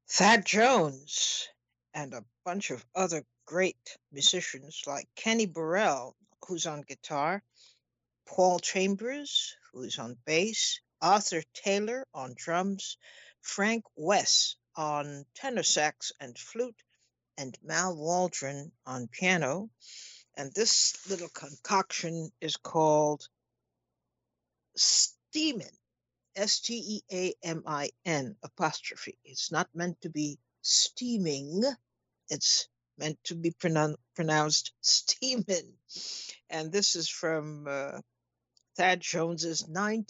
Thad Jones and a bunch of other great musicians like Kenny Burrell, who's on guitar, Paul Chambers, who's on bass, Arthur Taylor on drums, Frank West on tenor sax and flute, and Mal Waldron on piano. And this little concoction is called Steamin', Steamin apostrophe. It's not meant to be steaming. It's meant to be pronounced steamin'. And this is from Thad Jones's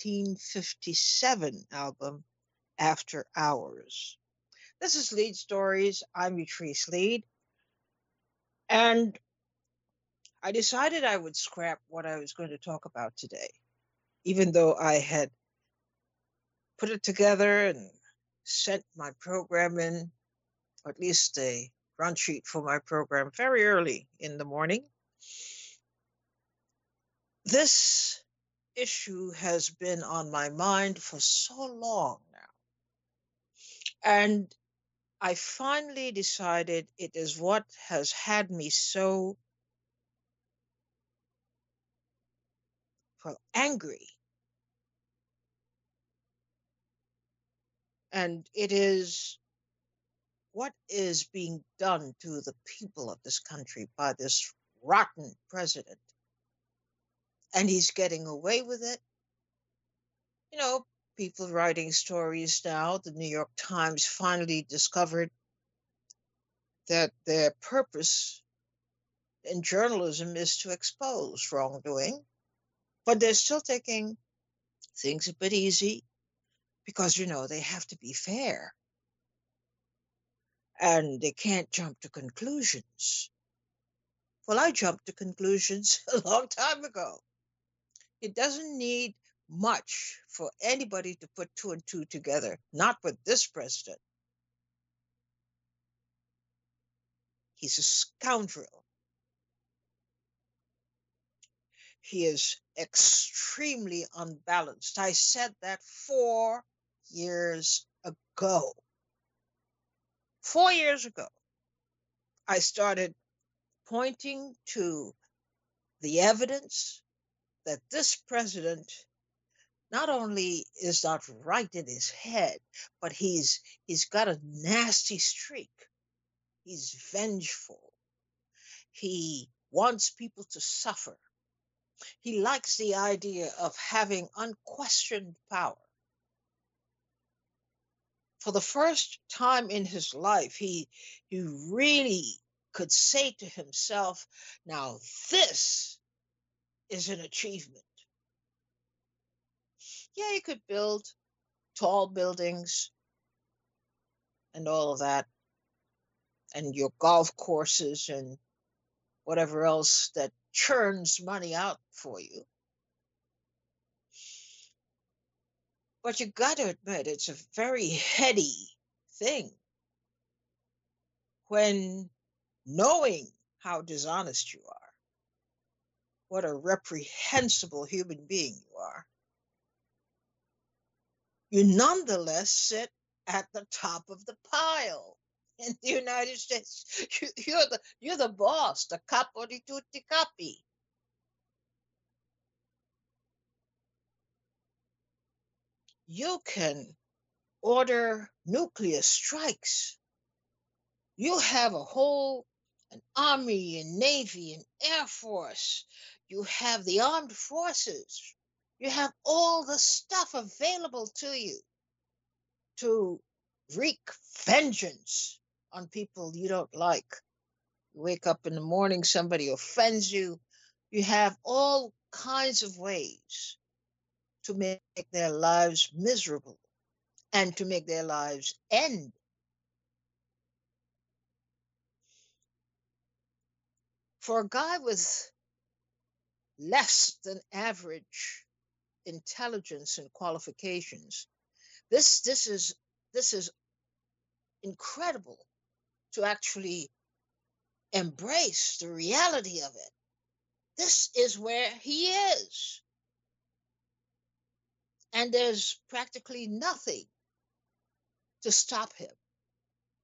1957 album, After Hours. This is Lead Stories. I'm Utrice Lead. And I decided I would scrap what I was going to talk about today, even though I had put it together and sent my program in, or at least a run sheet for my program, very early in the morning. This issue has been on my mind for so long now. And I finally decided it is what has had me so angry. And it is what is being done to the people of this country by this rotten president. And he's getting away with it. You know, people writing stories now. The New York Times finally discovered that their purpose in journalism is to expose wrongdoing, but they're still taking things a bit easy because, they have to be fair and they can't jump to conclusions. Well, I jumped to conclusions a long time ago. It doesn't need much for anybody to put two and two together, not with this president. He's a scoundrel. He is extremely unbalanced. I said that 4 years ago. 4 years ago, I started pointing to the evidence that this president not only is not right in his head, but he's got a nasty streak. He's vengeful. He wants people to suffer. He likes the idea of having unquestioned power. For the first time in his life, he really could say to himself, now this is an achievement. Yeah, you could build tall buildings and all of that, and your golf courses and whatever else that churns money out for you. But you got to admit, it's a very heady thing when knowing how dishonest you are, what a reprehensible human being you are, you nonetheless sit at the top of the pile. In the United States, you're the boss, the capo di tutti capi. You can order nuclear strikes. You have an army and navy and air force. You have the armed forces. You have all the stuff available to you to wreak vengeance on people you don't like. You wake up in the morning, somebody offends you. You have all kinds of ways to make their lives miserable and to make their lives end. For a guy with less than average intelligence and qualifications, this is incredible to actually embrace the reality of it. This is where he is. And there's practically nothing to stop him.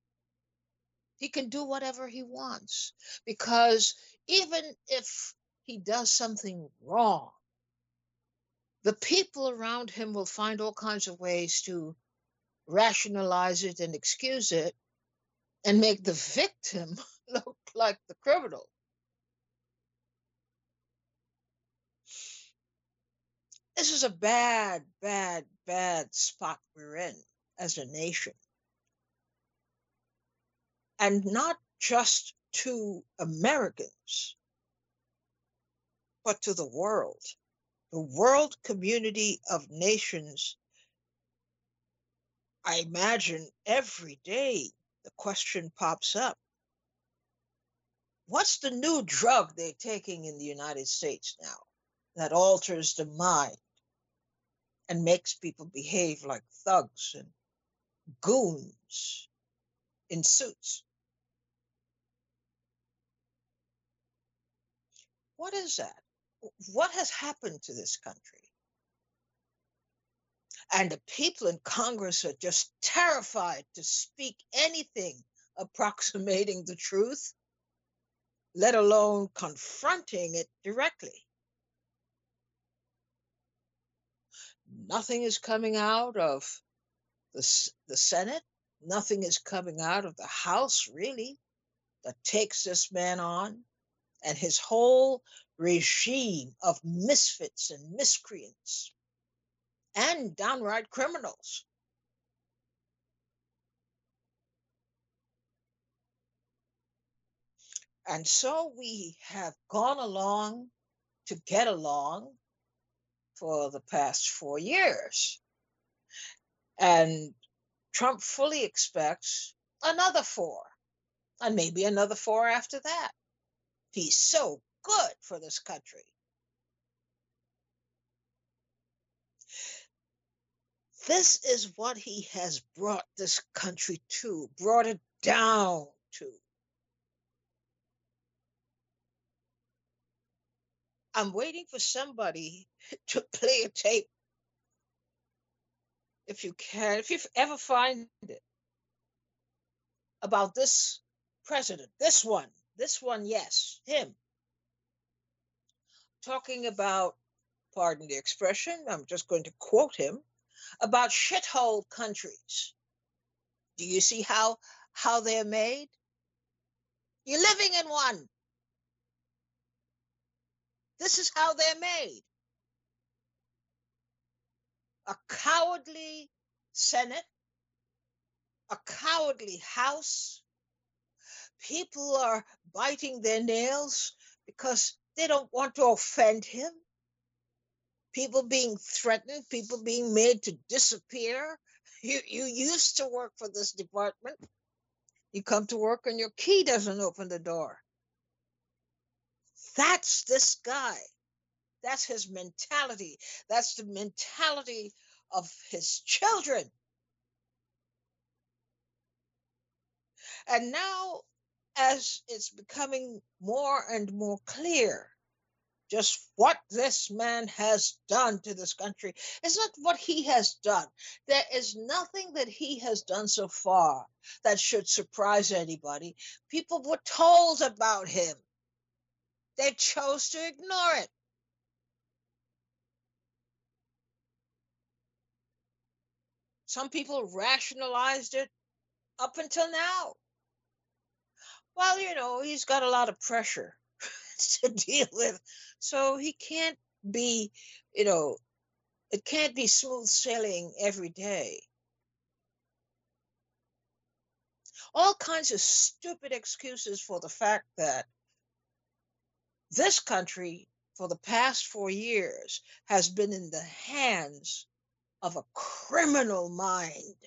He can do whatever he wants, because even if he does something wrong, the people around him will find all kinds of ways to rationalize it and excuse it and make the victim look like the criminal. This is a bad, bad, bad spot we're in as a nation. And not just to Americans, but to the world. The world community of nations. I imagine every day the question pops up, what's the new drug they're taking in the United States now that alters the mind and makes people behave like thugs and goons in suits? What is that? What has happened to this country? And the people in Congress are just terrified to speak anything approximating the truth, let alone confronting it directly. Nothing is coming out of the Senate. Nothing is coming out of the House, really, that takes this man on and his whole regime of misfits and miscreants and downright criminals. And so we have gone along to get along for the past 4 years. And Trump fully expects another 4, and maybe another 4 after that. He's so good for this country. This is what he has brought this country to, brought it down to. I'm waiting for somebody to play a tape, if you can, if you ever find it, about this president, this one, yes, him, talking about, pardon the expression, I'm just going to quote him, about shithole countries. Do you see how they're made? You're living in one. This is how they're made. A cowardly Senate, a cowardly House. People are biting their nails because they don't want to offend him. People being threatened, people being made to disappear. You used to work for this department. You come to work and your key doesn't open the door. That's this guy. That's his mentality. That's the mentality of his children. And now, as it's becoming more and more clear just what this man has done to this country, it's not what he has done. There is nothing that he has done so far that should surprise anybody. People were told about him. They chose to ignore it. Some people rationalized it up until now. Well, he's got a lot of pressure to deal with, so he can't be, it can't be smooth sailing every day. All kinds of stupid excuses for the fact that this country, for the past 4 years, has been in the hands of a criminal mind.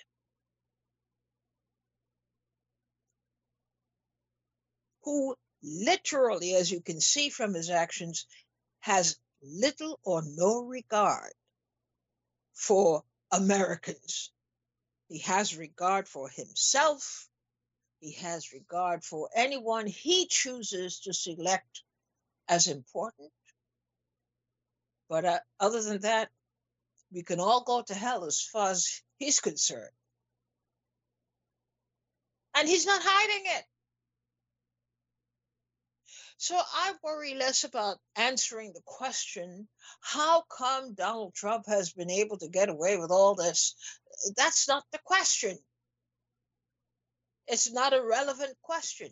Who literally, as you can see from his actions, has little or no regard for Americans. He has regard for himself. He has regard for anyone he chooses to select as important. But other than that, we can all go to hell as far as he's concerned. And he's not hiding it. So I worry less about answering the question, how come Donald Trump has been able to get away with all this? That's not the question. It's not a relevant question.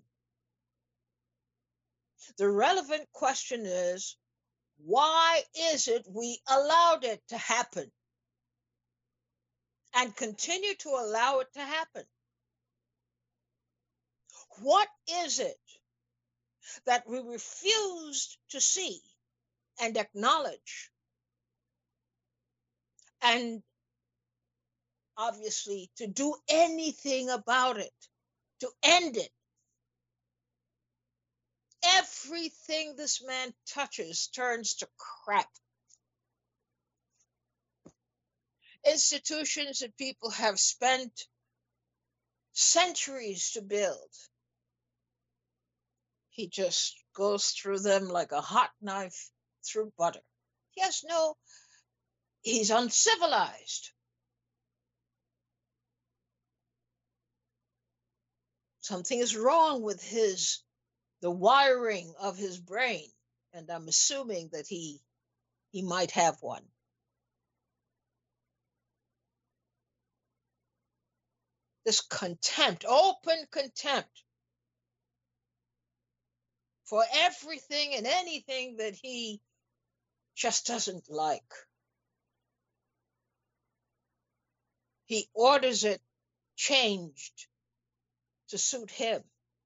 The relevant question is, why is it we allowed it to happen and continue to allow it to happen? What is it that we refused to see and acknowledge and obviously to do anything about it, to end it? Everything this man touches turns to crap. Institutions that people have spent centuries to build, he just goes through them like a hot knife through butter. He's uncivilized. Something is wrong with the wiring of his brain, and I'm assuming that he might have one. This contempt, open contempt for everything and anything that he just doesn't like. He orders it changed to suit him.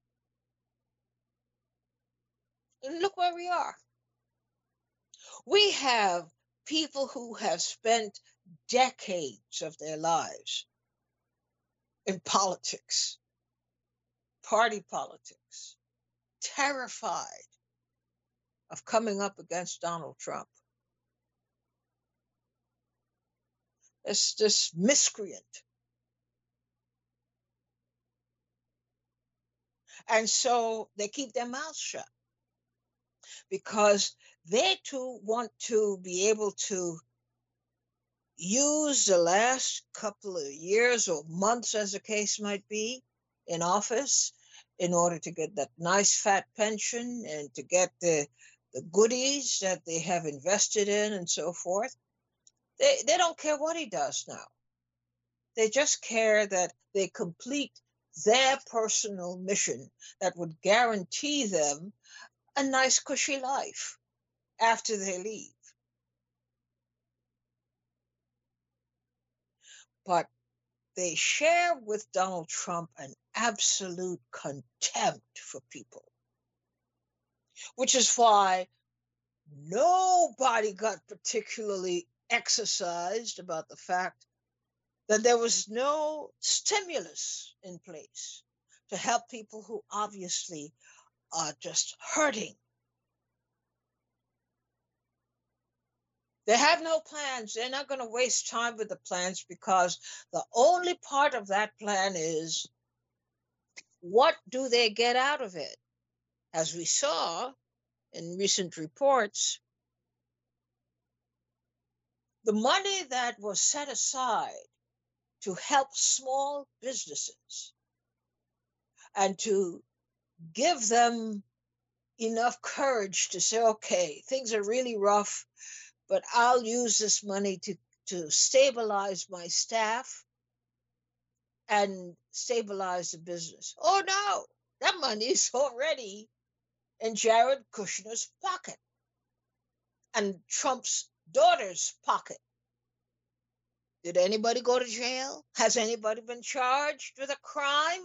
And look where we are. We have people who have spent decades of their lives in politics, party politics, terrified of coming up against Donald Trump. This miscreant. And so they keep their mouths shut because they too want to be able to use the last couple of years or months, as the case might be, in office in order to get that nice fat pension and to get the goodies that they have invested in and so forth. They don't care what he does now. They just care that they complete their personal mission that would guarantee them a nice, cushy life after they leave. But they share with Donald Trump an absolute contempt for people, which is why nobody got particularly exercised about the fact that there was no stimulus in place to help people who obviously are just hurting. They have no plans. They're not going to waste time with the plans because the only part of that plan is, what do they get out of it? As we saw in recent reports, the money that was set aside to help small businesses and to give them enough courage to say, okay, things are really rough, but I'll use this money to stabilize my staff and stabilize the business. Oh no, that money is already in Jared Kushner's pocket and Trump's daughter's pocket. Did anybody go to jail? Has anybody been charged with a crime?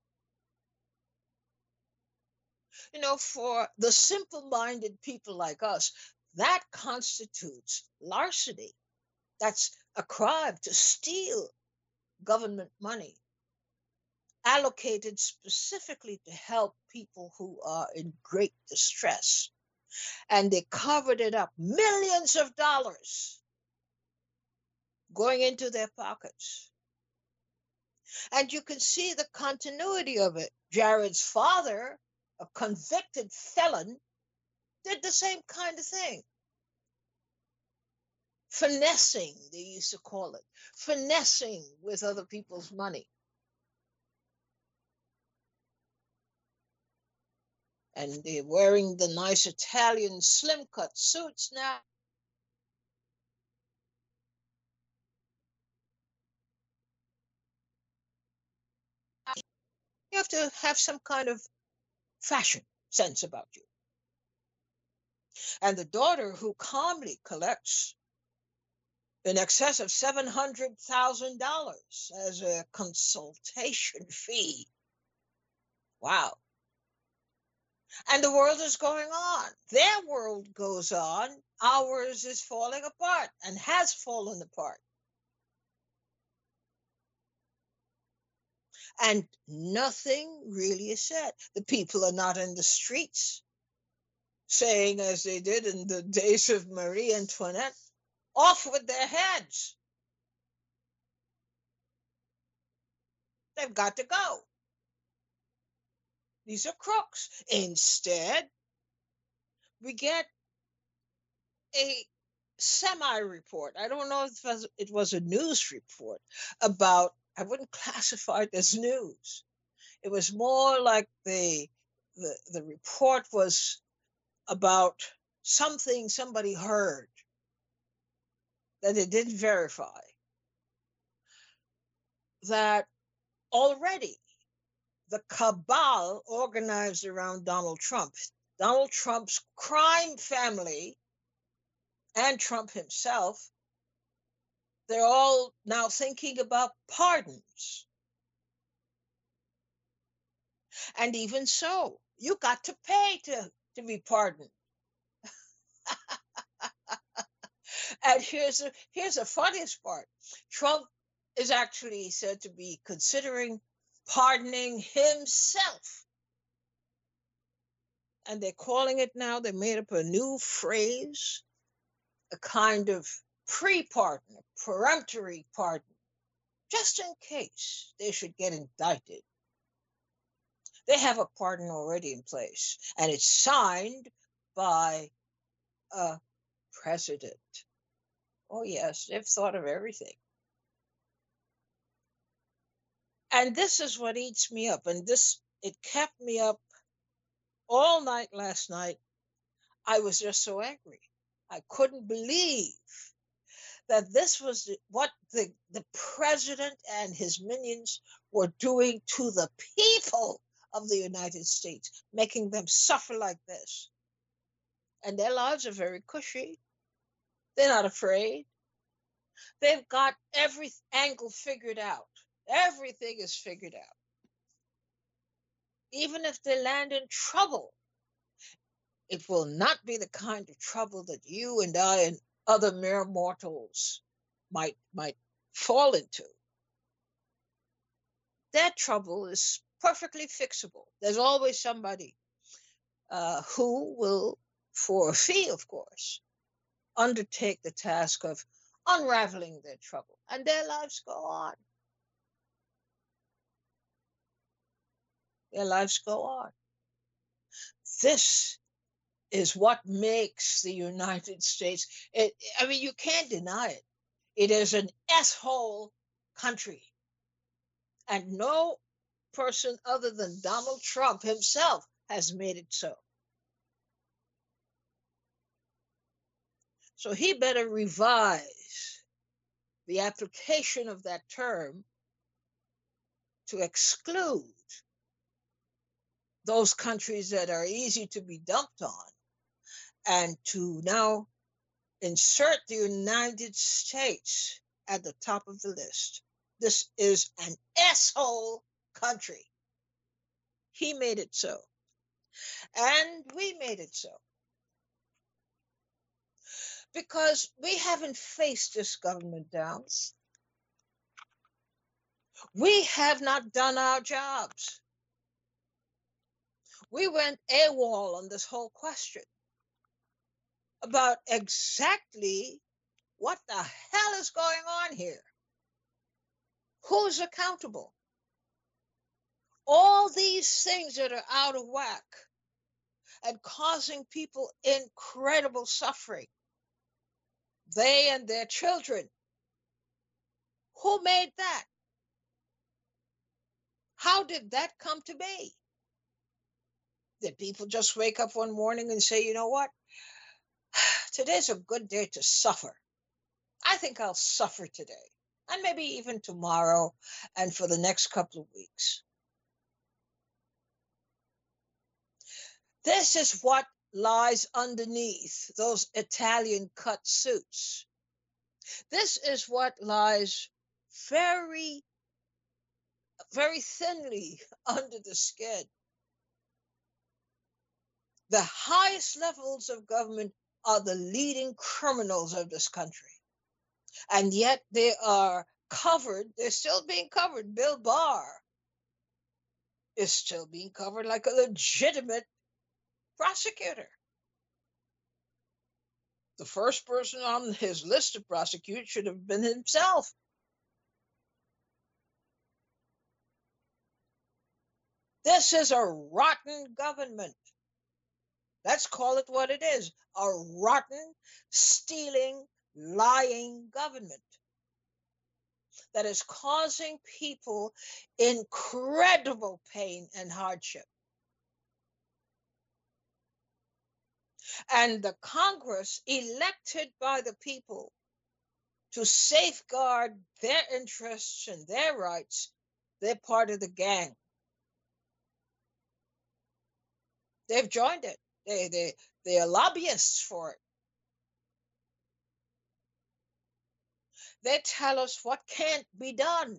You know, for the simple-minded people like us, that constitutes larceny. That's a crime to steal government money allocated specifically to help people who are in great distress. And they covered it up, millions of dollars going into their pockets. And you can see the continuity of it. Jared's father, a convicted felon, did the same kind of thing. Finessing, they used to call it, finessing with other people's money. and they're wearing the nice Italian slim cut suits now. You have to have some kind of fashion sense about you. And the daughter who calmly collects in excess of $700,000 as a consultation fee. Wow. And the world is going on. Their world goes on. Ours is falling apart and has fallen apart. And nothing really is said. The people are not in the streets saying, as they did in the days of Marie Antoinette, off with their heads. They've got to go. These are crooks. Instead, we get a semi-report. I don't know if it was a news report about, I wouldn't classify it as news. It was more like the report was about something somebody heard that they didn't verify, that already the cabal organized around Donald Trump's crime family, and Trump himself, they're all now thinking about pardons. And even so, you got to pay to be pardoned. And here's the funniest part. Trump is actually said to be considering pardoning himself. And they're calling it now, they made up a new phrase, a kind of pre-pardon, a peremptory pardon, just in case they should get indicted. They have a pardon already in place, and it's signed by a president. Oh, yes, they've thought of everything. And this is what eats me up. And it kept me up all night last night. I was just so angry. I couldn't believe that this was what the president and his minions were doing to the people of the United States, making them suffer like this. And their lives are very cushy. They're not afraid. They've got every angle figured out. Everything is figured out. Even if they land in trouble, it will not be the kind of trouble that you and I and other mere mortals might fall into. That trouble is perfectly fixable. There's always somebody who will, for a fee, of course, undertake the task of unraveling their trouble, and their lives go on. Their lives go on. This is what makes the United States, I mean, you can't deny it. It is an S-hole country. And no person other than Donald Trump himself has made it so. So he better revise the application of that term to exclude those countries that are easy to be dumped on, and to now insert the United States at the top of the list. This is an S-hole country. He made it so. And we made it so. Because we haven't faced this government down. We have not done our jobs. We went AWOL on this whole question about exactly what the hell is going on here. Who's accountable? All these things that are out of whack and causing people incredible suffering, they and their children. Who made that? How did that come to be? Did people just wake up one morning and say, you know what? Today's a good day to suffer. I think I'll suffer today and maybe even tomorrow and for the next couple of weeks. This is what lies underneath those Italian cut suits. This is what lies very, very thinly under the skin. The highest levels of government are the leading criminals of this country. And yet they are covered, they're still being covered. Bill Barr is still being covered like a legitimate prosecutor. The first person on his list to prosecute should have been himself. This is a rotten government. Let's call it what it is, a rotten, stealing, lying government that is causing people incredible pain and hardship. And the Congress, elected by the people to safeguard their interests and their rights, they're part of the gang. They've joined it. They are lobbyists for it. They tell us what can't be done.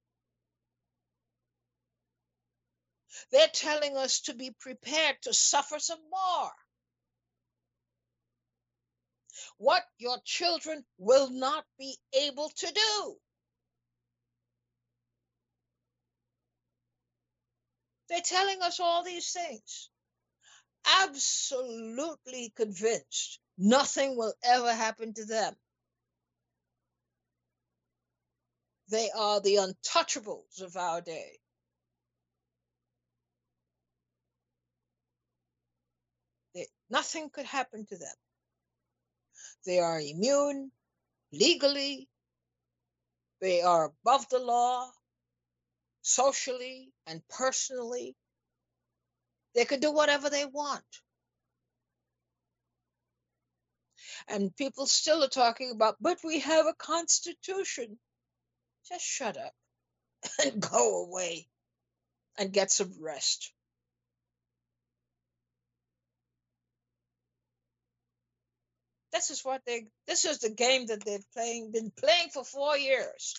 They're telling us to be prepared to suffer some more. What your children will not be able to do. They're telling us all these things. Absolutely convinced nothing will ever happen to them. They are the untouchables of our day. Nothing could happen to them. They are immune legally. They are above the law socially and personally. They could do whatever they want. And people still are talking about, but we have a constitution. Just shut up and go away and get some rest. This is the game that they've been playing for 4 years.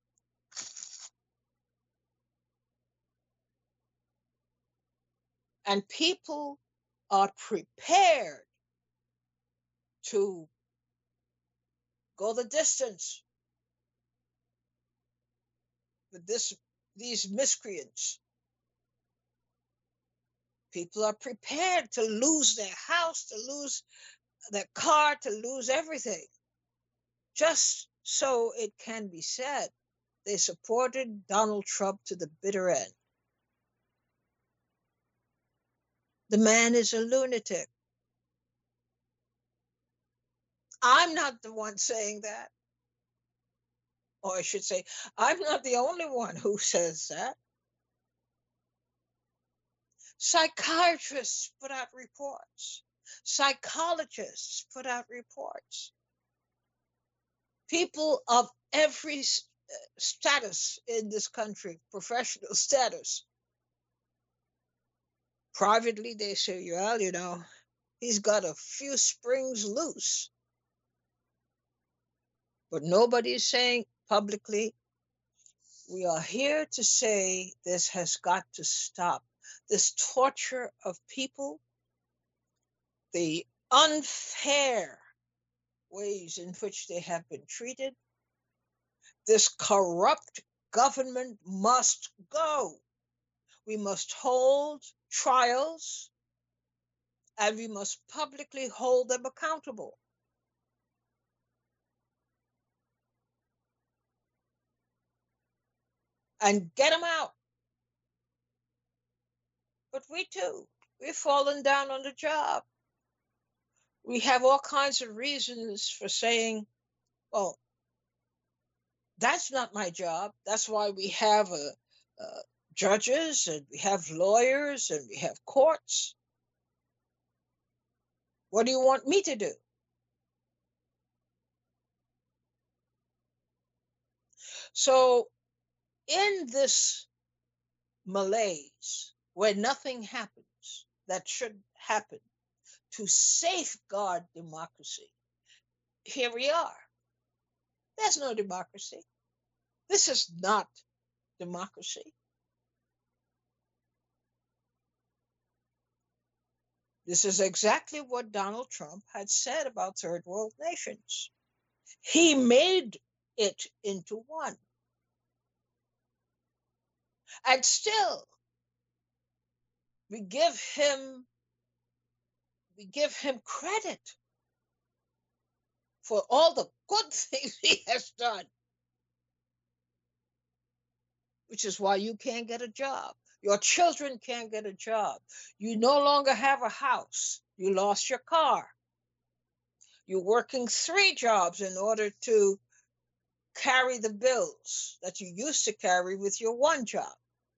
And people are prepared to go the distance with these miscreants. People are prepared to lose their house, to lose their car, to lose everything, just so it can be said they supported Donald Trump to the bitter end. The man is a lunatic. I'm not the one saying that. Or I should say, I'm not the only one who says that. Psychiatrists put out reports. Psychologists put out reports. People of every status in this country, professional status. Privately, they say, well, you know, he's got a few springs loose. But nobody's saying publicly, we are here to say this has got to stop. This torture of people, the unfair ways in which they have been treated, this corrupt government must go. We must hold trials and we must publicly hold them accountable. And get them out. But we too, we've fallen down on the job. We have all kinds of reasons for saying, well, that's not my job. That's why we have judges and we have lawyers and we have courts. What do you want me to do? So in this malaise where nothing happens that should happen to safeguard democracy, here we are. There's no democracy. This is not democracy. This is exactly what Donald Trump had said about third world nations. He made it into one. And still, we give him credit for all the good things he has done, which is why you can't get a job. Your children can't get a job. You no longer have a house. You lost your car. You're working 3 jobs in order to carry the bills that you used to carry with your 1 job.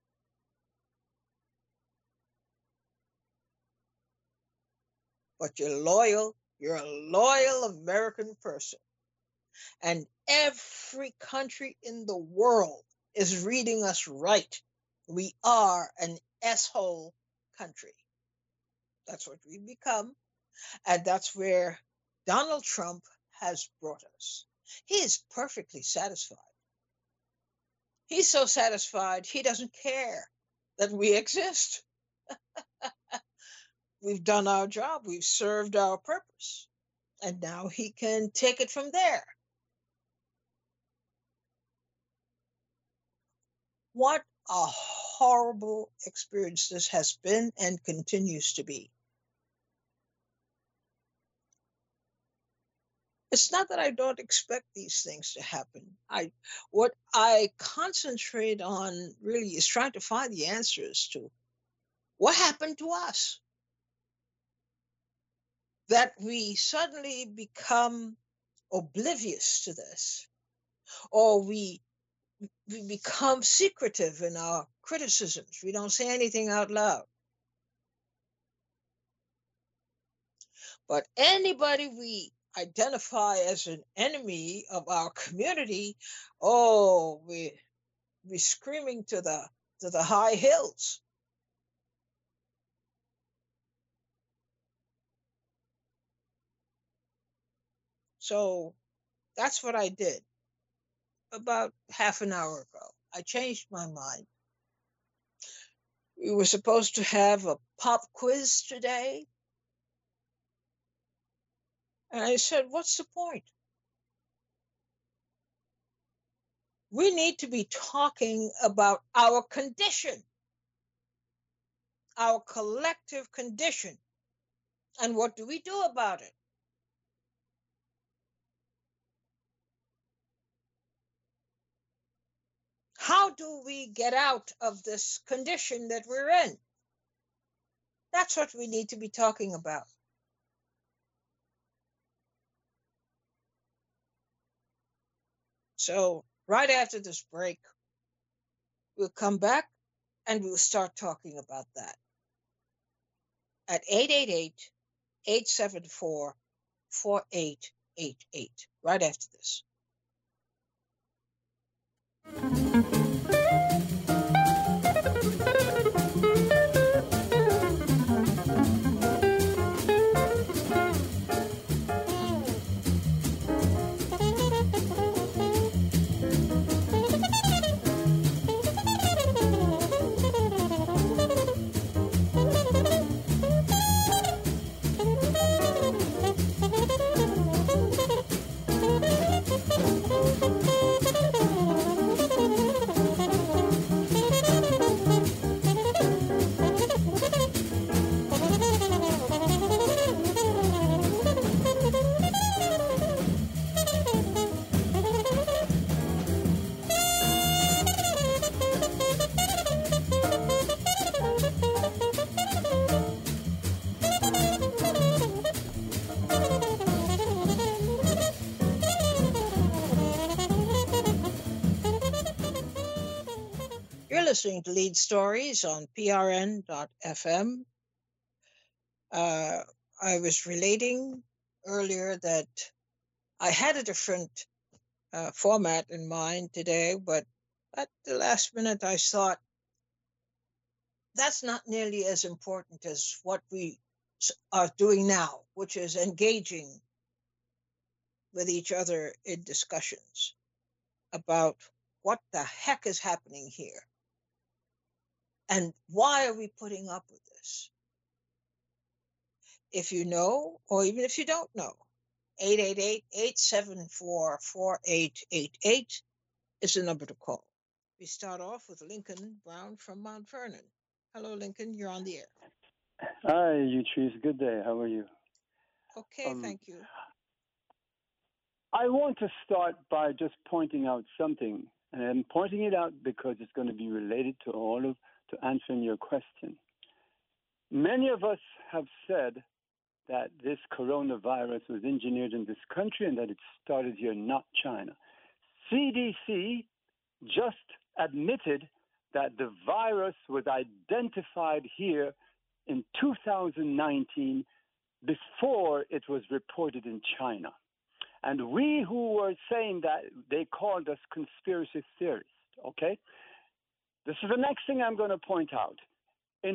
But you're loyal. You're a loyal American person. And every country in the world is reading us right. We are an S-hole country. That's what we've become. And that's where Donald Trump has brought us. He is perfectly satisfied. He's so satisfied, he doesn't care that we exist. We've done our job. We've served our purpose. And now he can take it from there. What a horrible experience this has been and continues to be. It's not that I don't expect these things to happen. What I concentrate on really is trying to find the answers to what happened to us, that we suddenly become oblivious to this, or we become secretive in our criticisms. We don't say anything out loud. But anybody we identify as an enemy of our community, oh, we're screaming to the high hills. So that's what I did about half an hour ago. I changed my mind. We were supposed to have a pop quiz today. And I said, what's the point? We need to be talking about our condition, our collective condition. And what do we do about it? How do we get out of this condition that we're in? That's what we need to be talking about. So right after this break, we'll come back and we'll start talking about that at 888-874-4888, right after this. Listening to Lead Stories on PRN.FM. I was relating earlier that I had a different format in mind today, but at the last minute I thought that's not nearly as important as what we are doing now, which is engaging with each other in discussions about what the heck is happening here and why are we putting up with this. If you know, or even if you don't know, 888-874-4888 is the number to call. We start off with Lincoln Brown from Mount Vernon. Hello, Lincoln, you're on the air. Hi, Utrice. Good day. How are you? Okay, Um, thank you. I want to start by just pointing out something, and I'm pointing it out because it's going to be related to answering your question. Many of us have said that this coronavirus was engineered in this country and that it started here, not China. CDC just admitted that the virus was identified here in 2019 before it was reported in China. And we who were saying that, they called us conspiracy theorists, okay? This is the next thing I'm going to point out. In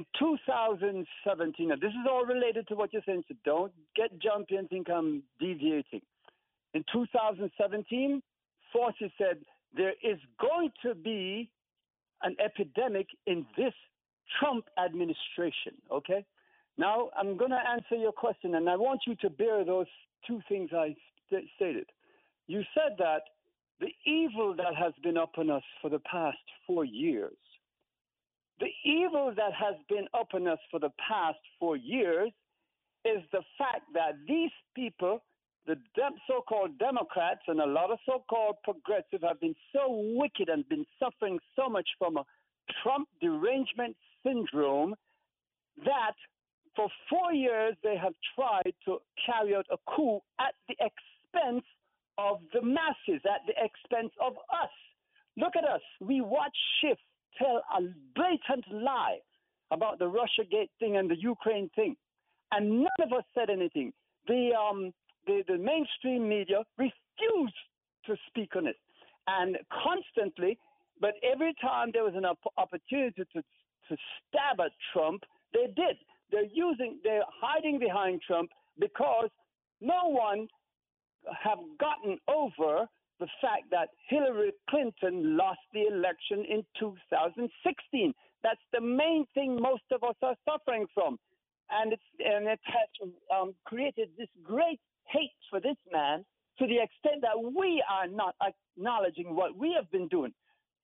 2017, and this is all related to what you're saying, so don't get jumpy and think I'm deviating. In 2017, Fauci said there is going to be an epidemic in this Trump administration, okay? Now, I'm going to answer your question, and I want you to bear those two things I stated. You said that the evil that has been upon us for the past 4 years, the evil that has been upon us for the past 4 years is the fact that these people, the so-called Democrats and a lot of so-called progressives, have been so wicked and been suffering so much from a Trump derangement syndrome that for 4 years they have tried to carry out a coup at the expense of the masses, at the expense of us. Look at us. We watch Schiff tell a blatant lie about the Russiagate thing and the Ukraine thing, and none of us said anything. The mainstream media refused to speak on it, and constantly, but every time there was an opportunity to stab at Trump, they did. They're hiding behind Trump because no one have gotten over the fact that Hillary Clinton lost the election in 2016. That's the main thing most of us are suffering from. And it has created this great hate for this man to the extent that we are not acknowledging what we have been doing.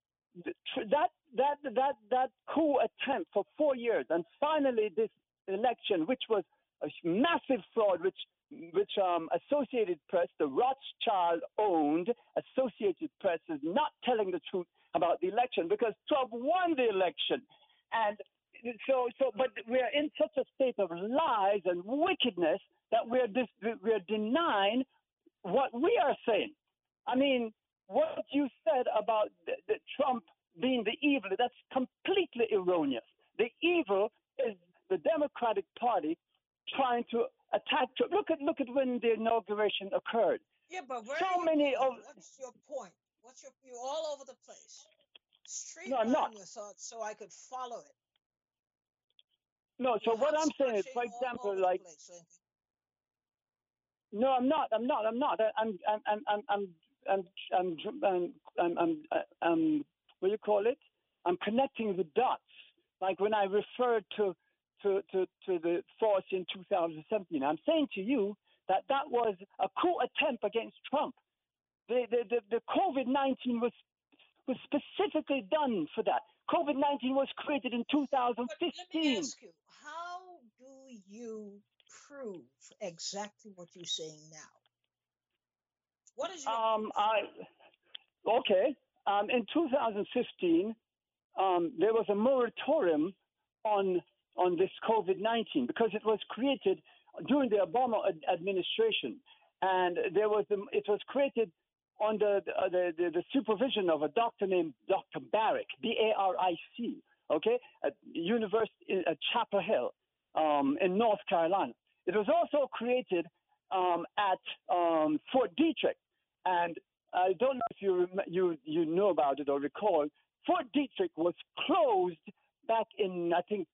That coup attempt for 4 years, and finally this election, which was a massive fraud, which Associated Press, the Rothschild-owned Associated Press, is not telling the truth about the election because Trump won the election, and but we're in such a state of lies and wickedness that we're denying what we are saying. I mean, what you said about the Trump being the evil, that's completely erroneous. The evil is the Democratic Party trying to attack Trump. Look at when the inauguration occurred. Yeah, but so many of what's your point? You're all over the place. No, I'm not. Streamline your thoughts so I could follow it. No, so what I'm saying is, for example, like, no, I'm not. I'm what do you call it? I'm connecting the dots. Like when I referred to the force in 2017, I'm saying to you that was a coup attempt against Trump. The COVID-19 was specifically done for that. COVID-19 was created in 2015. But let me ask you, how do you prove exactly what you're saying now? What is your okay. In 2015, there was a moratorium on this COVID-19 because it was created during the Obama administration, and it was created under the supervision of a doctor named Dr. Baric, B-A-R-I-C, okay, at University at Chapel Hill in North Carolina. It was also created at Fort Detrick, and I don't know if you know about it or recall. Fort Detrick was closed back in, I think,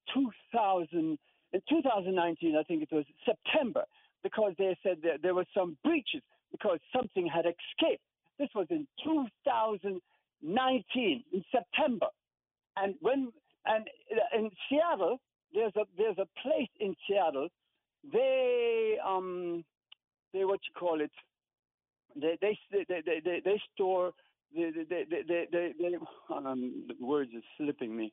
2019. I think it was September, because they said that there were some breaches because something had escaped. This was in 2019 in September, and in Seattle, there's a place in Seattle. They what you call it? They store the words are slipping me.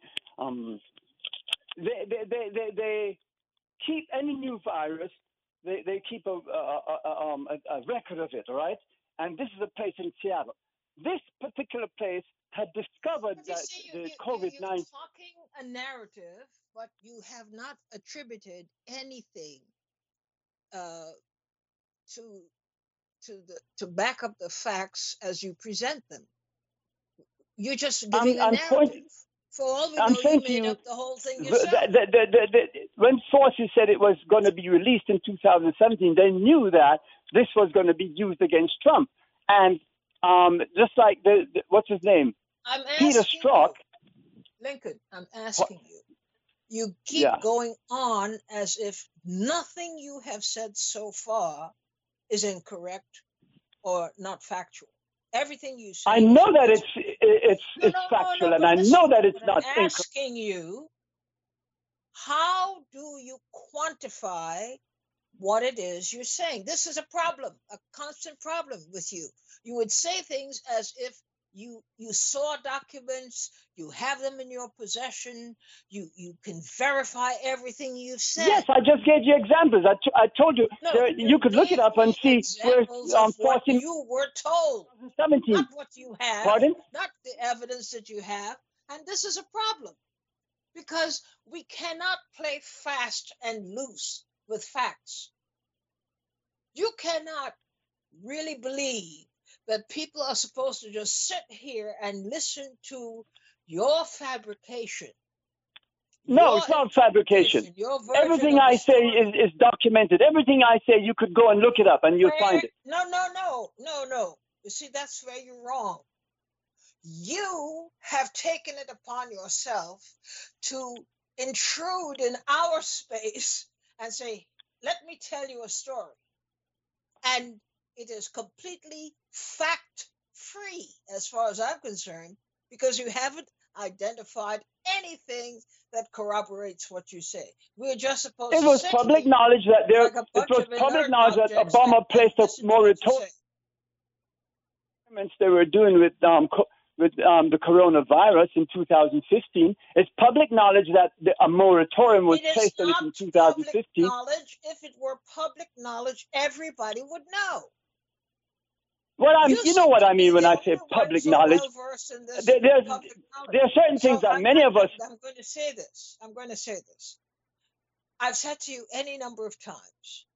They keep any new virus. They keep a record of it, all right? And this is a place in Seattle. This particular place had discovered that the COVID-19. You're talking a narrative, but you have not attributed anything to back up the facts as you present them. You're just giving a narrative. For all we know, you made up the whole thing yourself. When sources said it was going to be released in 2017, they knew that this was going to be used against Trump. And just like what's his name? Peter Strzok. Lincoln, I'm asking you. You keep going on as if nothing you have said so far is incorrect or not factual. Everything you say. I know that it's factual, and I know that it's not incorrect. I'm asking you, how do you quantify what it is you're saying? This is a problem, a constant problem with you. You would say things as if you saw documents, you have them in your possession, you can verify everything you've said. Yes, I just gave you examples. I told you, you could look it up and see where what you were told, 17. Not what you have, Pardon? Not the evidence that you have. And this is a problem, because we cannot play fast and loose with facts. You cannot really believe that people are supposed to just sit here and listen to your fabrication. No, it's not fabrication. Everything I say is documented. Everything I say, you could go and look it up and you'll find it. No. You see, that's where you're wrong. You have taken it upon yourself to intrude in our space and say, let me tell you a story. And it is completely fact-free as far as I'm concerned, because you haven't identified anything that corroborates what you say. We're just supposed to say. It was public knowledge that Obama placed a moratorium. They were doing with the coronavirus in 2015. It's public knowledge that a moratorium was placed on it in 2015. Knowledge. If it were public knowledge, everybody would know. You know what I mean when I say public knowledge. There are certain things that many of us. I'm going to say this. I've said to you any number of times.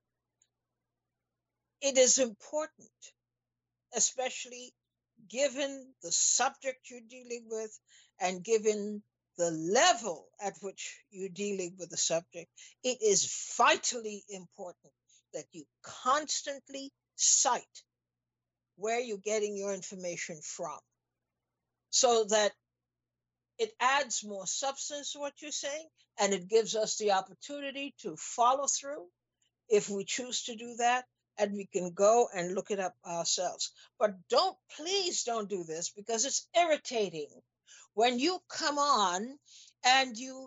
It is important, especially given the subject you're dealing with and given the level at which you're dealing with the subject, it is vitally important that you constantly cite where you're getting your information from, so that it adds more substance to what you're saying, and it gives us the opportunity to follow through if we choose to do that, and we can go and look it up ourselves. But please don't do this, because it's irritating when you come on and you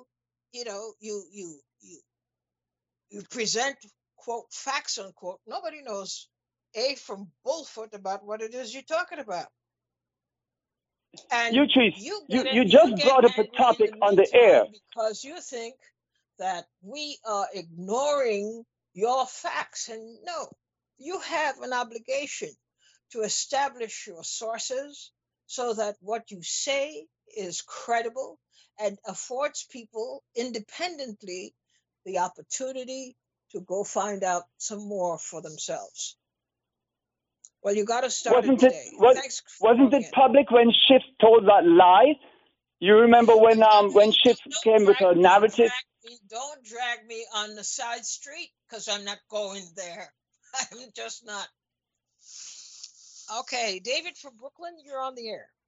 present, quote, facts, unquote. Nobody knows from bullfoot about what it is you're talking about. And you just brought up a topic on the air because you think that we are ignoring your facts. And no, you have an obligation to establish your sources so that what you say is credible and affords people independently the opportunity to go find out some more for themselves. Well, you got to start today. Wasn't it public when Schiff told that lie? You remember when Schiff came with her narrative? Don't drag me on the side street because I'm not going there. I'm just not. Okay, David from Brooklyn, you're on the air.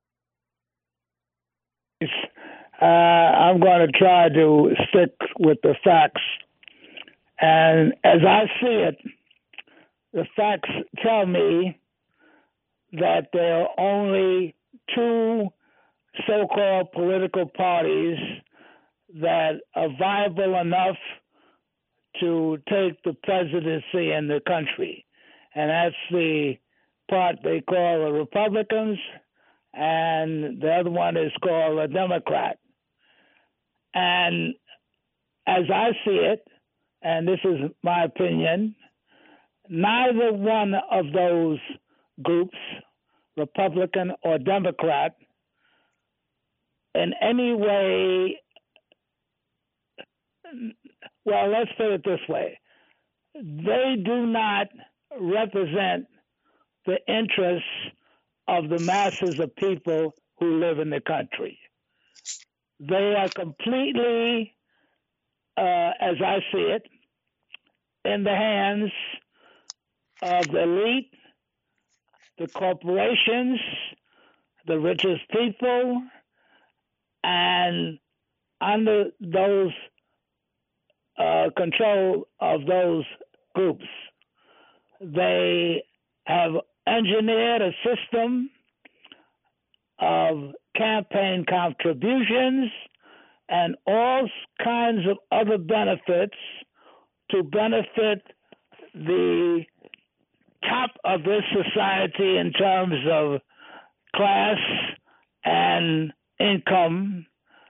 I'm going to try to stick with the facts. And as I see it, the facts tell me that there are only two so-called political parties that are viable enough to take the presidency in the country. And that's the part they call the Republicans, and the other one is called a Democrat. And as I see it, and this is my opinion, neither one of those groups, Republican or Democrat, in any way, well, let's put it this way. They do not represent the interests of the masses of people who live in the country. They are completely, as I see it, in the hands of the elite, the corporations, the richest people, and under those control of those groups. They have engineered a system of campaign contributions and all kinds of other benefits to benefit the top of this society in terms of class and income,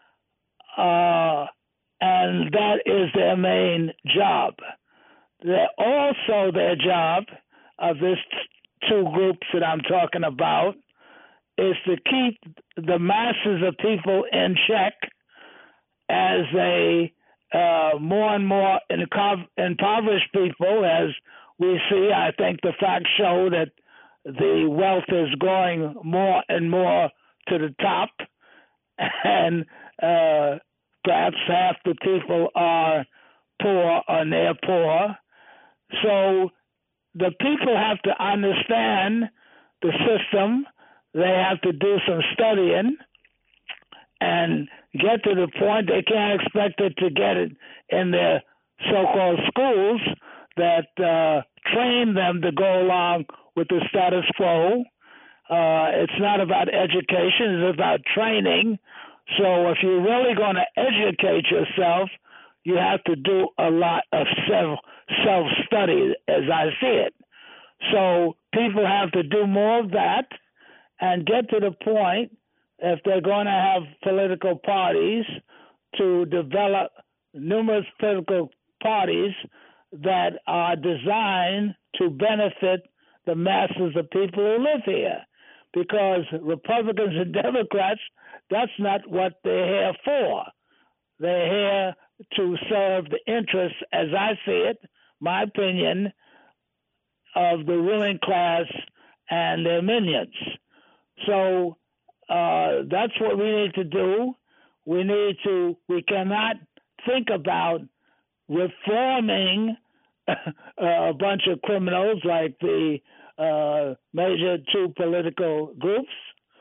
and that is their main job. Also, their job of these two groups that I'm talking about is to keep the masses of people in check as they more and more impoverished people, as we see. I think the facts show that the wealth is going more and more to the top, and perhaps half the people are poor or near poor. So the people have to understand the system. They have to do some studying and get to the point. They can't expect it to get it in their so-called schools that train them to go along with the status quo. It's not about education, it's about training. So if you're really going to educate yourself, you have to do a lot of self-study, as I see it. So people have to do more of that and get to the point, if they're going to have political parties, to develop numerous political parties that are designed to benefit the masses of people who live here. Because Republicans and Democrats, that's not what they're here for. They're here to serve the interests, as I see it, my opinion, of the ruling class and their minions. So that's what we need to do. We cannot think about reforming a bunch of criminals like the major two political groups.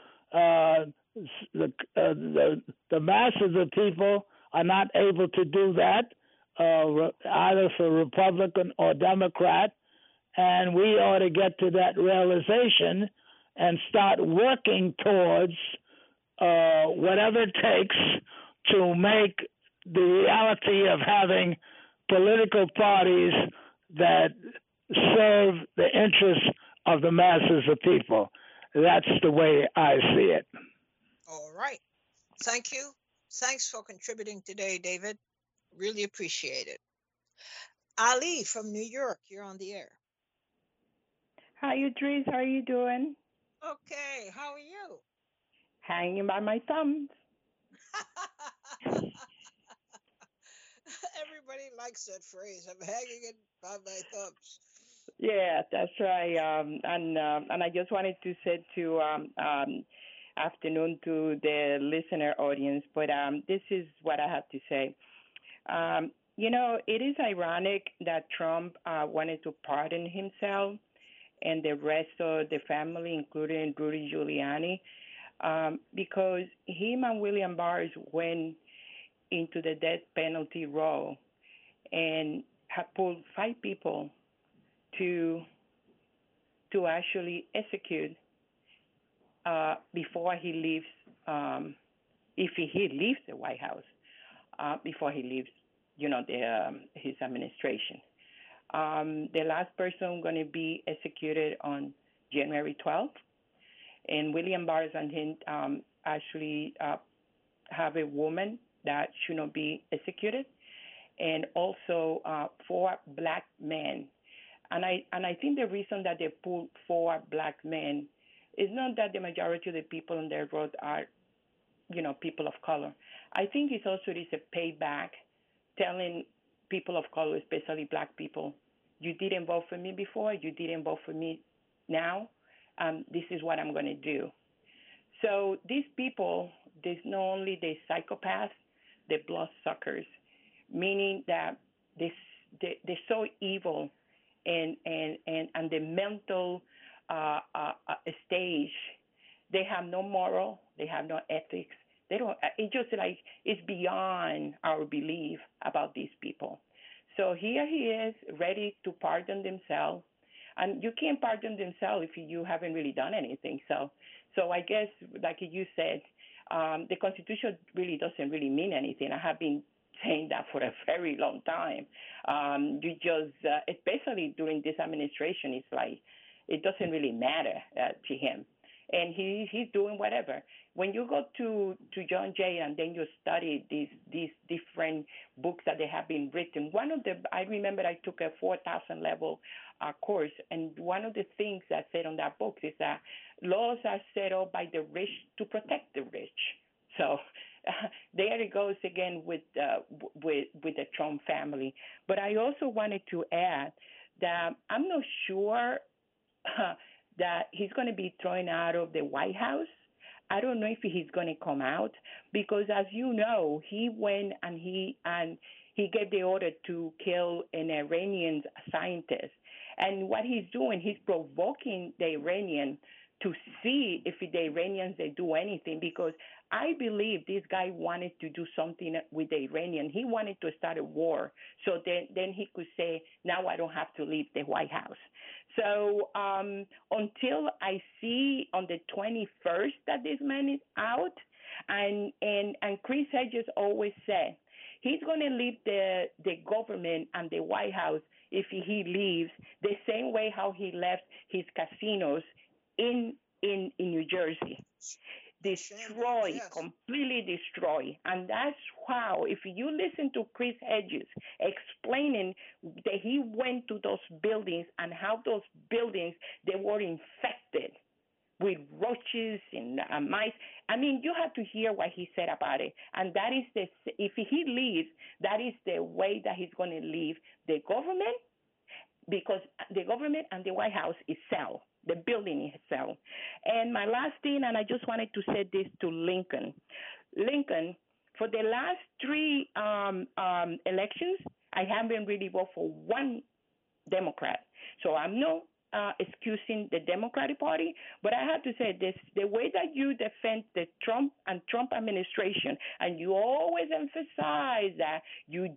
The masses of people are not able to do that, either for Republican or Democrat, and we ought to get to that realization and start working towards whatever it takes to make the reality of having political parties that serve the interests of the masses of people. That's the way I see it. All right. Thank you. Thanks for contributing today, David. Really appreciate it. Ali from New York, you're on the air. Hi, Idris. How are you doing? Okay. How are you? Hanging by my thumbs. Everybody likes that phrase. I'm hanging it by my thumbs. Yeah, that's right. And I just wanted to say to afternoon to the listener audience, but this is what I have to say. It is ironic that Trump wanted to pardon himself and the rest of the family, including Rudy Giuliani, because him and William Barr went into the death penalty role and have pulled 5 people to actually execute before he leaves, if he leaves the White House, before he leaves, his administration. The last person going to be executed on January 12th, and William Barr and him actually have a woman that should not be executed, and also 4 black men. And I think the reason that they pulled 4 black men is not that the majority of the people on their road are, people of color. I think it's also a payback, telling people of color, especially black people, you didn't vote for me before, you didn't vote for me now, this is what I'm going to do. So these people, there's not only the psychopaths, the bloodsuckers, meaning that they're so evil and the mental stage, they have no moral, they have no ethics. They don't. It's just like it's beyond our belief about these people. So here he is, ready to pardon themselves, and you can't pardon themselves if you haven't really done anything. So I guess, like you said, the Constitution really doesn't really mean anything. I have been saying that for a very long time. You just, especially during this administration, it's like it doesn't really matter to him. And he's doing whatever. When you go to John Jay and then you study these different books that they have been written, I remember I took a 4,000 level course, and one of the things that said on that book is that laws are set up by the rich to protect the rich. So there it goes again with the Trump family. But I also wanted to add that I'm not sure that he's going to be thrown out of the White House. I don't know if he's going to come out because, as you know, he went and he gave the order to kill an Iranian scientist. And what he's doing, he's provoking the Iranian to see if the Iranians, they do anything, because I believe this guy wanted to do something with the Iranian. He wanted to start a war. So then he could say, now I don't have to leave the White House. So until I see on the 21st that this man is out, and Chris Hedges always said, he's going to leave the government and the White House if he leaves the same way how he left his casinos in New Jersey. Destroy, yes. Completely destroy. And that's how, if you listen to Chris Hedges explaining that he went to those buildings and how those buildings, they were infected with roaches and mice. I mean, you have to hear what he said about it. And that is if he leaves, that is the way that he's going to leave the government, because the government and the White House itself, the building itself. And my last thing, and I just wanted to say this to Lincoln. Lincoln, for the last 3 elections, I haven't really voted for one Democrat. So I'm not excusing the Democratic Party, but I have to say this: the way that you defend the Trump administration, and you always emphasize that you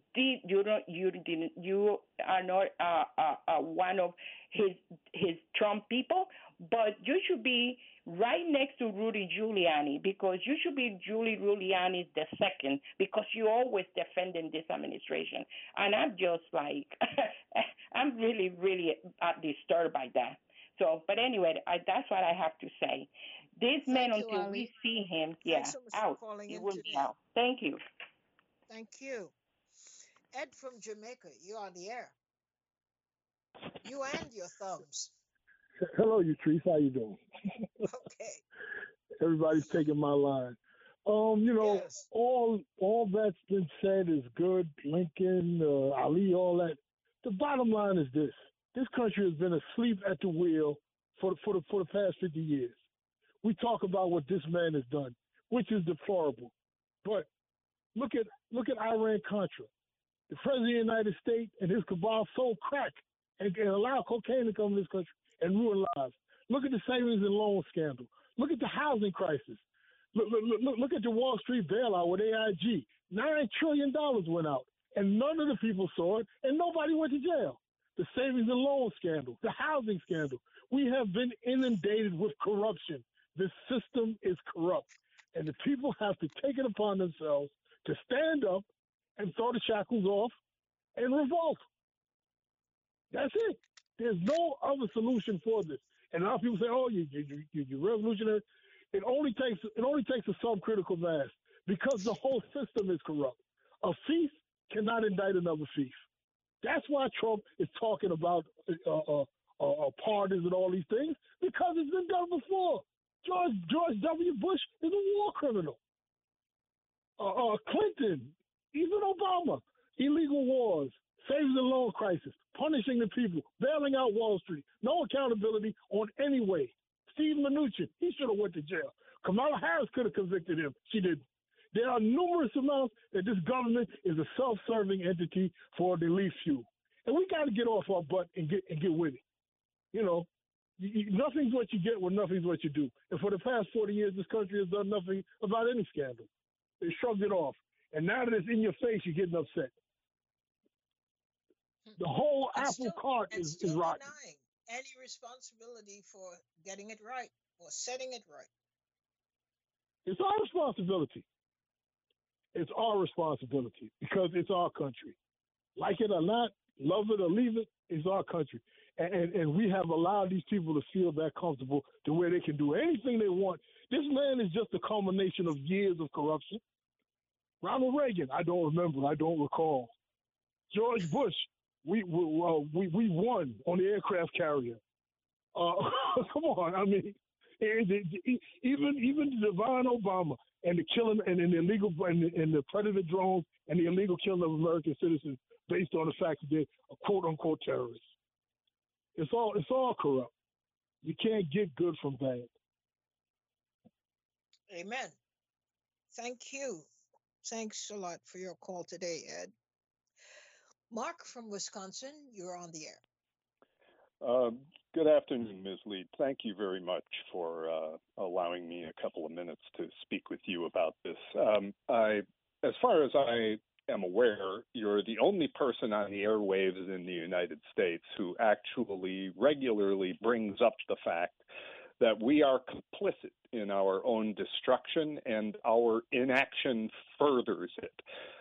are not one of his Trump people, but you should be right next to Rudy Giuliani, because you should be Rudy Giuliani the second, because you're always defending this administration. And I'm just like, I'm really, really disturbed by that. So, but anyway, that's what I have to say. This man, until we see him, so out, he will be out. Thank you. Thank you. Ed from Jamaica, you're on the air. You and your thumbs. Hello, Utrice. How you doing? Okay. Everybody's taking my line. Yes. all that's been said is good. Lincoln, Ali, all that. The bottom line is this: this country has been asleep at the wheel for the past 50 years. we talk about what this man has done, which is deplorable. But look at Iran Contra. The president of the United States and his cabal sold crack and allowed cocaine to come to this country and ruin lives. Look at the savings and loan scandal. Look at the housing crisis. Look at the Wall Street bailout with AIG. $9 trillion went out, and none of the people saw it, and nobody went to jail. The savings and loan scandal, the housing scandal. We have been inundated with corruption. The system is corrupt, and the people have to take it upon themselves to stand up and throw the shackles off and revolt. That's it. There's no other solution for this. And a lot of people say, "Oh, you're revolutionary." It only takes a subcritical mass because the whole system is corrupt. A thief cannot indict another thief. That's why Trump is talking about pardons and all these things, because it's been done before. George W. Bush is a war criminal. Clinton, even Obama, illegal wars, savings and loan crisis, punishing the people, bailing out Wall Street, no accountability on any way. Steve Mnuchin, he should have went to jail. Kamala Harris could have convicted him. She didn't. There are numerous amounts that this government is a self-serving entity for the elite few. And we got to get off our butt and get with it. You know, nothing's what you get when nothing's what you do. And for the past 40 years, this country has done nothing about any scandal. They shrugged it off. And now that it's in your face, you're getting upset. The whole apple cart is rotten. Denying any responsibility for getting it right or setting it right. It's our responsibility. It's our responsibility because it's our country. Like it or not, love it or leave it, it's our country. And we have allowed these people to feel that comfortable to where they can do anything they want. This man is just a culmination of years of corruption. Ronald Reagan, I don't remember, I don't recall. George Bush, we won on the aircraft carrier. Come on, I mean, even Divine Obama and the killing and the illegal and the predator drones and the illegal killing of American citizens based on the fact that they're quote unquote terrorists. It's all corrupt. You can't get good from bad. Amen. Thank you. Thanks a lot for your call today, Ed. Mark from Wisconsin, you're on the air. Good afternoon, Ms. Lead. Thank you very much for allowing me a couple of minutes to speak with you about this. As far as I am aware, you're the only person on the airwaves in the United States who actually regularly brings up the fact that we are complicit in our own destruction and our inaction furthers it.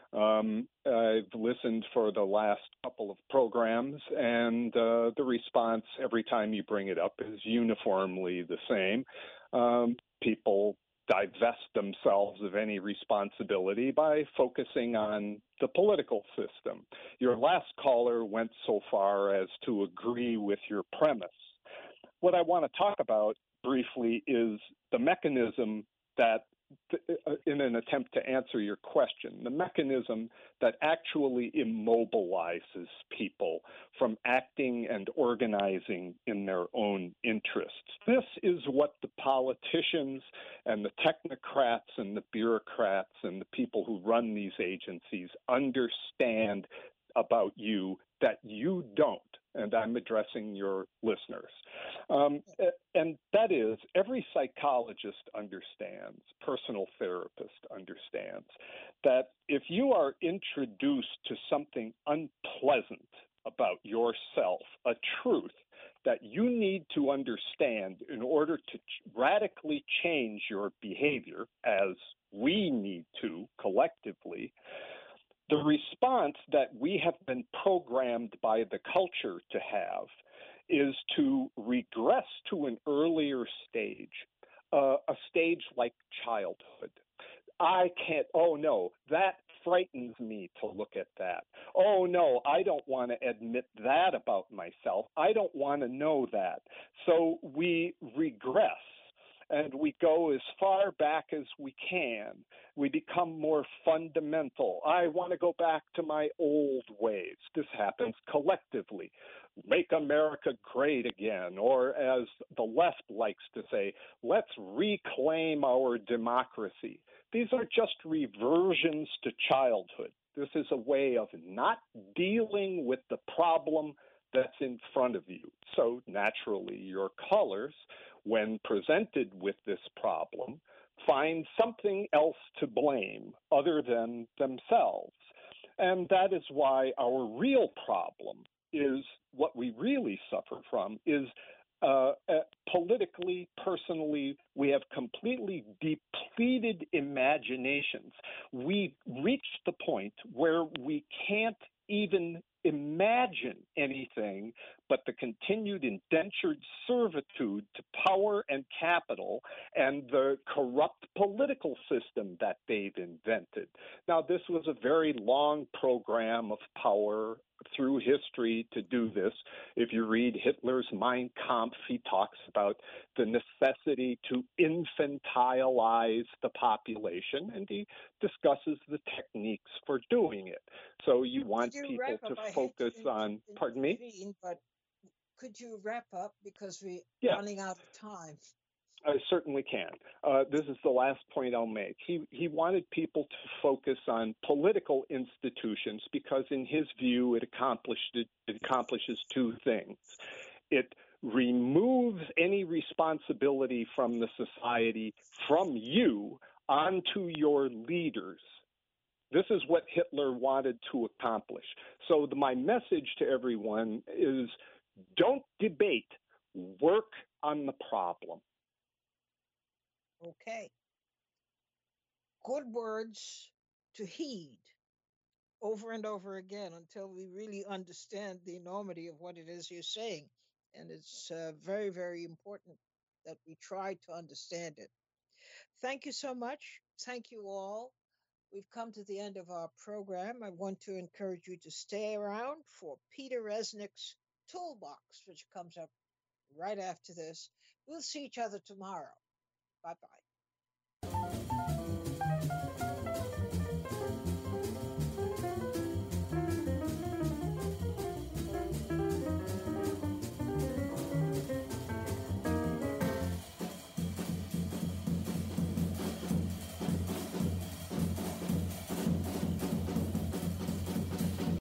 I've listened for the last couple of programs, and the response every time you bring it up is uniformly the same. People divest themselves of any responsibility by focusing on the political system. Your last caller went so far as to agree with your premise. What I want to talk about briefly is the mechanism that, in an attempt to answer your question, the mechanism that actually immobilizes people from acting and organizing in their own interests. This is what the politicians and the technocrats and the bureaucrats and the people who run these agencies understand about you that you don't. And I'm addressing your listeners. And that is, every psychologist understands, personal therapist understands, that if you are introduced to something unpleasant about yourself, a truth that you need to understand in order to radically change your behavior, as we need to collectively, the response that we have been programmed by the culture to have is to regress to an earlier stage, a stage like childhood. I can't, oh no, that frightens me to look at that. Oh no, I don't want to admit that about myself. I don't want to know that. So we regress. and we go as far back as we can. We become more fundamental. I want to go back to my old ways. This happens collectively. Make America great again, or as the left likes to say, let's reclaim our democracy. These are just reversions to childhood. This is a way of not dealing with the problem that's in front of you. So naturally, your colors, when presented with this problem, find something else to blame other than themselves. And that is why our real problem is what we really suffer from is politically, personally, we have completely depleted imaginations. We reached the point where we can't even imagine anything but the continued indentured servitude to power and capital and the corrupt political system that they've invented. Now, this was a very long program of power through history to do this. If you read Hitler's Mein Kampf, he talks about the necessity to infantilize the population, and he discusses the techniques for doing it. So you want people to focus on, pardon me? But could you wrap up because we're running out of time? I certainly can. This is the last point I'll make. He wanted people to focus on political institutions because, in his view, it accomplishes two things. It removes any responsibility from the society from you onto your leaders. This is what Hitler wanted to accomplish. So my message to everyone is don't debate, work on the problem. Okay. Good words to heed over and over again until we really understand the enormity of what it is you're saying. And it's very, very important that we try to understand it. Thank you so much. Thank you all. We've come to the end of our program. I want to encourage you to stay around for Peter Resnick's Toolbox, which comes up right after this. We'll see each other tomorrow. Bye-bye.